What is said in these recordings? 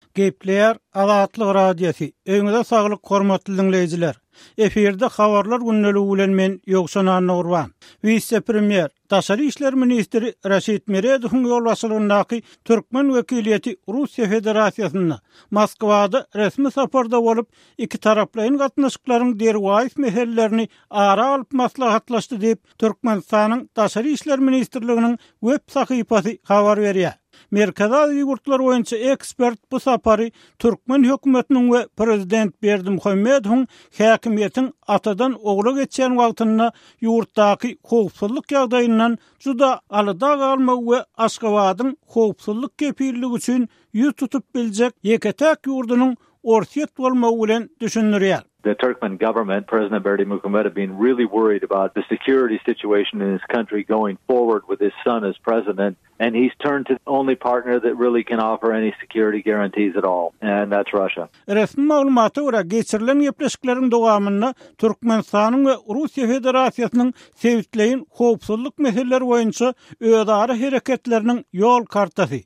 Gepleyer Azatlyk radiosi. Öňüňizde saglyk hormatly dinleýijiler. Eferde habarlar günnäli bilen men Ýogşan Nurwan. Vice-premier, Daşary işler ministri Raşid Meredowyň ýolbaşçylygyndaky Türkmen wekiliýeti Russiýa Federasiýasyna Moskwada resmi saparda bolup, iki taraplaryň gatnaşyklaryň derwäýs meselelerini ara alyp maslahatlaşdy diýip Türkmenistanyň Daşary işler ministrliginiň web sahypasy habar berýär. Merkezi ýurtlar boýunça ekspert bu sapary Türkmen hökümetiniň we prezident Berdimuhammedowyň häkimiýetiň atadan ogla geçýän wagtyna ýurtdaky howpsuzlyk ýagdaýyndan juda alada galmagy we Aşgabatyň howpsuzlyk kepilligi üçin ýüz tutup biljek ýeketäk ýurdunyň orsiýet bolmagy bilen düşünülýär. The Turkmen government, President Berdimuhammedov, have been really worried about the security situation in his country going forward with his son as president, and he's turned to the only partner that really can offer any security guarantees at all, and that's Russia. Resmi maglumaty görä geçirilen ýepleşikleriň dowamynda Türkmenistanyň we Russiýa Federasiýasynyň sevitleýin howpsuzlyk meseleleri boýunça öýdary hereketleriniň ýol kartasy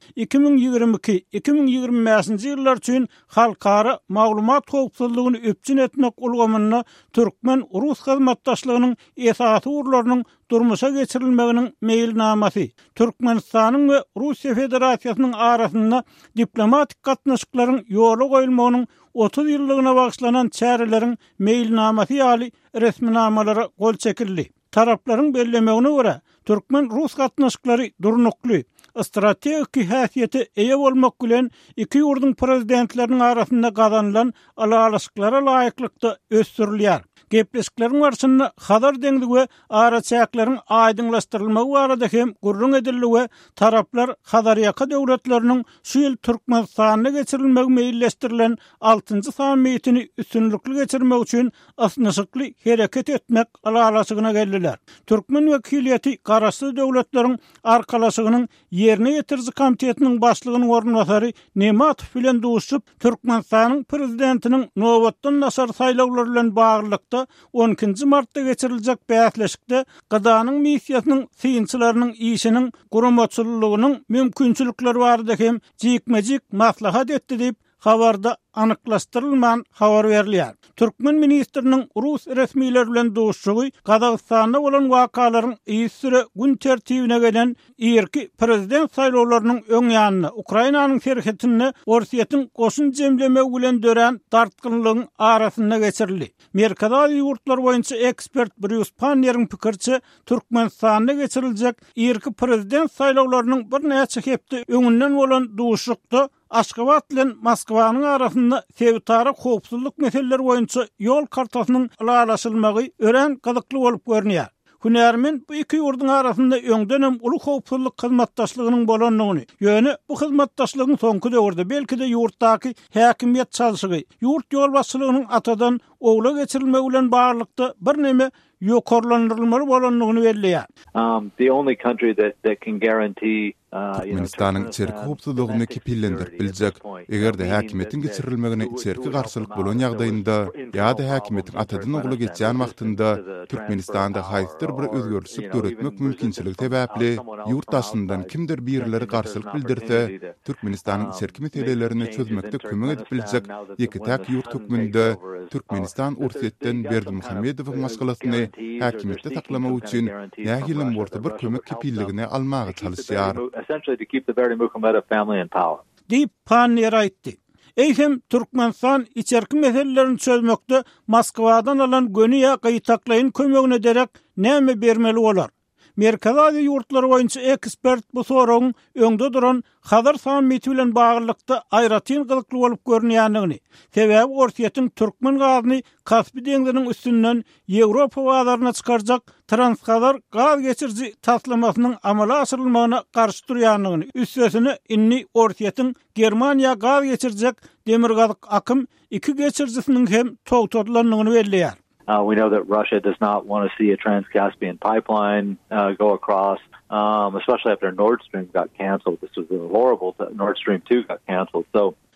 2022-2025-nji ýyllar üçin halkara maglumat howpsuzlygyny öpçün etmek ulgamyna Türkmen Rus hyzmatdaşlygynyň esasy urlarynyň durmuşa geçirilmeginiň meýilnamasy, Türkmenistanyň we Russiýa Federasiýasynyň arasynda diplomatik gatnaşyklaryň ýoly goýulmagynyň 30 ýyllygyna bagşlanan çäreleriň meýilnamasy ýaly resminamalara gol çekildi. Taraplaryň bellemegine görä, Türkmen-Rus gatnaşyklary durnukly, strategik häsiýeti eýe bolmak bilen iki ýurdun prezidentleriniň arasynda gazanylan alalaşyklara laýyklykda ösdürilýär. Gepleşikleriň barşynda hadar deňligi we araçaklaryň aýdynlaşdyrylmagy barada hem gurrun edildi we taraplar hadarýaka döwletleriniň şu ýyl Türkmenistanyna geçirilmegi meýilleşdirilen 6-njy sammitini üstünlükli geçirmek üçin asnaşykly hereket etmek alalaşygyna geldiler. Türkmen wekiliýeti garaşly döwletleriň arkalaşygynyň ýerine ýetirji komitetiniň başlygynyň ornbasary Nematow bilen duşup Türkmenistanyň prezidentiniň nowatdan nasar saýlawlary bilen baglykda 12-nji martda geçiriljek bäsleşikde Gydanyň missiýasynyň syýynçylarynyň işiniň guramaçylygynyň mümkinçilikleri barada hem jikmejik maslahat etdi diýip habarda anyklaşdyrylman habar berilýär. Türkmen ministriniň Rus resmiýetleri bilen duşugy Gazagystanda bolan wakalaryň ýysyry gün tertibine gelen ýerki prezident saýlawlarynyň öňýanyna Ukrainanyň serhetine orsiýetiň goşun jemlemegi bilen dören tartgynlygyň arasynda geçirildi. Merkezi ýurtlar boýunça ekspert Bruce Panner'iň pikirçe Türkmenistanda geçiriljek ýerki prezident saýlawlarynyň bir näçe hepde öňünden bolan duşukda Aşgabat bilen Moskwanyň arasynda sevitary howpsuzlyk meseleleri boýunça ýol kartasynyň alalaşylmagy ören gazykly bolup görnýär. Hünärmen bu iki ýurdun arasynda öňden uly howpsuzlyk hyzmatdaşlygynyň bolanlygyny, ýöne bu hyzmatdaşlygyň soňky döwürde belki de ýurtdaky häkimiýet çalşygy, ýurt ýolbaşçylygynyň atadan ogla geçirilmegi bilen barlykda bir neme ýokarlandyrylmaly bolanlygyny belliýär. The only country that can guarantee Türkmenistanyň içerki howpsuzlygyny kepillendirip biljek. Egerde häkimiýetiň geçirilmegine içerki garşylyk bolan ýagdaýynda ýa-da häkimiýetiň atadan ogla geçýän wagtynda Türkmenistanda haýsyr bir özgörlük göretmek mümkinçiligi sebäpli ýurtdaşyndan kimdir birileri garşylyk bildirse, Türkmenistanyň içerki meselelerini çözmekde kömek edip biljek ýeketäk ýurt höküminde Türkmenistan ursiýetden Berdimuhammedowyň maskalasyny häkimiýetde taklamak üçin nähilem orta bir kömek kepilligine almagy çalışýar. Essentially to keep the Berdimuhamedov family in power. Diýip Panner aýtdy. Eýsem Türkmenistan içerki meselelerini çözmekde Moskwadan alan göni ýa gaýtaklaýyn kömegine derek näme bermeli bolar? Merkezi ýurtlar boýunça ekspert bu soragyň öňde duran Hadar sammiti bilen baglykda aýratyn gylykly bolup görnýändigini, sebäbi orsiýetiň Türkmen gazyny Kaspy deňziniň üstünden Ýewropa bazaryna çykarjak Transhadar gaz geçirji taslamasynyň amala asyrylmagyna garşy durýanlygyny, üstesine inni orsiýetiň Germaniýa gaz geçirjek demir gazyk akym iki geçirjisiniň hem togtadylanyny belliýär. We know that Russia does not want to see a Trans-Caspian pipeline go across, especially after Nord Stream got canceled. This was horrible. Nord Stream 2 got canceled. So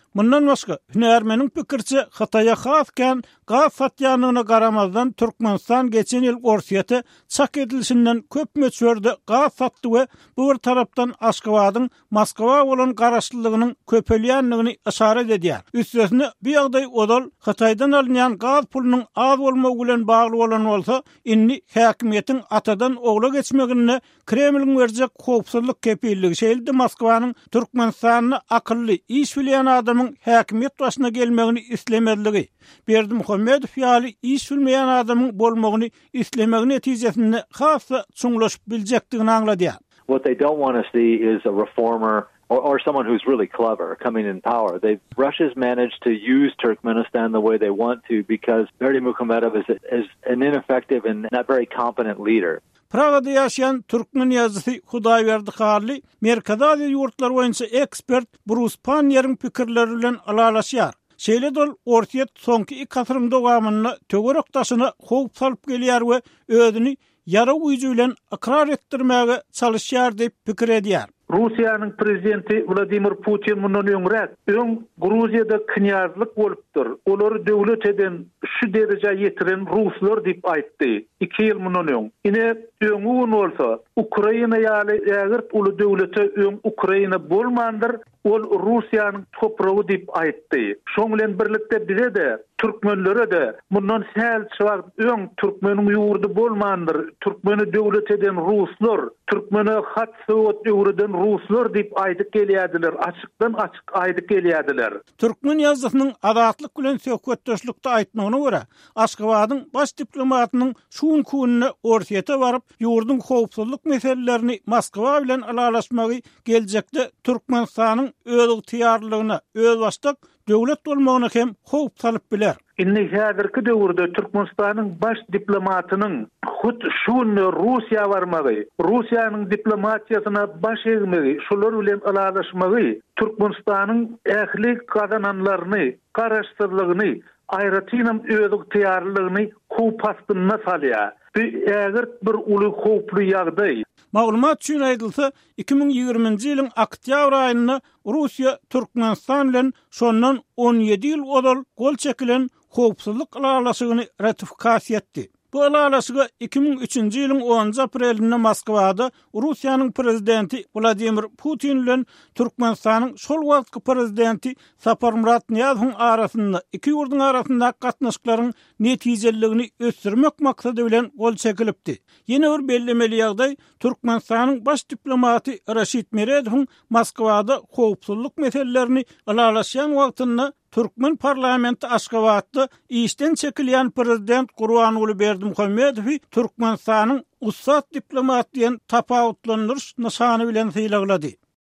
Mundan başga, hünärmeniň pikirçe Hataýa hasken gaz satýanyna garamazdan Türkmenistan geçen ýyl Orsiýete çak edilişinden köp möçberde gaz satdy we bu bir tarapdan Aşgabatyň Moskwa bolan garaşlygynyň köpelýänligini işaret edýär. Üstesine bir ýagdaý odal Hataýdan alynýan gaz pulunyň az bolmagy bilen bagly bolan bolsa, inni häkimiýetiň atadan ogla geçmegine Kremliň berjek howpsuzlyk kepilligi şeýle Moskwanyň Türkmenistanyny akylly iş bilýän adamyň häkimiýet başyna gelmegini islemedligi, Berdimuhammedow ýaly iş bilmeýän adamyň bolmagyny islemegi netijesinde hassa çuňlaşyp biljekdigini aňladýar. What they don't want to see is a reformer or someone who's really clever coming in power. Russia's managed to use Turkmenistan the way they want to because Berdimuhamedov is an ineffective and not very competent leader. Pragada ýaşaýan türkmen ýazgysy Hudaýberdi Harly, Merkezi Aziýa ýurtlar boýunça ekspert Bruce Panier'in pikirleri bilen alalaşýar. Şeýle dol Orsiýet soňky 2 asyrym dowamyny tögerek taşyna howp salyp gelýär we özüni ýara güýji bilen ikrar etdirmäge çalışýar diýip pikir edýär. Rusiýanyň prezidenti Vladimir Putin mundan öňrek Gruziýada knyazlyk bolupdyr. Olary döwlet eden şu derejä ýetiren ruslar diýip aýtdy. 2 ýyl mundan öň. Ine öňü bolsa, Ukraina ýaly ägir uly döwlete Ukraina bolmandyr, ol Rusiýanyň topragy diýip aýtdy. Şoň bilen birlikde bize de Türkmenlere de mundan säl çygar Türkmeniň ýurdu bolmandyr. Türkmeni döwlet eden ruslar, Türkmeni hat sowat ýurdan ruslar diýip aýdyp gelýärdiler. Açykdan açyk aýdyp gelýärdiler. Türkmen ýazgysynyň adatlyk bilen söhbetdeşlikde aýtmagyna görä, Aşgabatyň baş diplomatynyň şuň kununa Orsiýete baryp, ýurdun howpsuzlyk meselelerini Moskwa bilen alalaşmagy geljekde Türkmenistanyň öz ýetiýarlygyna, öz başlyk döwlet bolmagyna hem howp salyp biler. Inni häzirki döwürde Türkmenistanyň baş diplomatynyň hut şuny Rusiýa barmagy, Rusiýanyň diplomatiýasyna baş egmegi, şolar bilen alalaşmagy, Türkmenistanyň ähli kazananlaryny, garaşdyrlygyny, aýratynam öz ýetiýarlygyny howp astyna salýar. Ägir bir uly howply ýagdaý. Maglumat üçin aýdylsa, 2020-nji ýylyň oktýabr aýynda Rusiýa Türkmenistan bilen şondan 17 ýyl odal gol çekilen howpsuzlyk alalaşygyny ratifikasiýa etdi. Bu alalaşyga 2003-nji ýylyň 10 aprelinde Moskwada Rusiýanyň prezidenti Vladimir Putin bilen Türkmenistanyň şol wagtky prezidenti Saparmurat Niyazowyň arasynda iki ýurdun arasynda gatnaşyklaryň netijeligini ösdürmek maksady bilen gol çekilipdi. Ýene bir bellemeli ýagdaý Türkmenistanyň baş diplomaty Raşid Meredowyň Moskwada howpsuzlyk meselelerini alalaşýan wagtynda Türkmen parlamenti Aşgabatda işten çekilýän prezident Gurbanuly Berdimuhammedowy Türkmenistanyň ussat diplomat diýen tapawutlandyryş nişany bilen syýlaglady.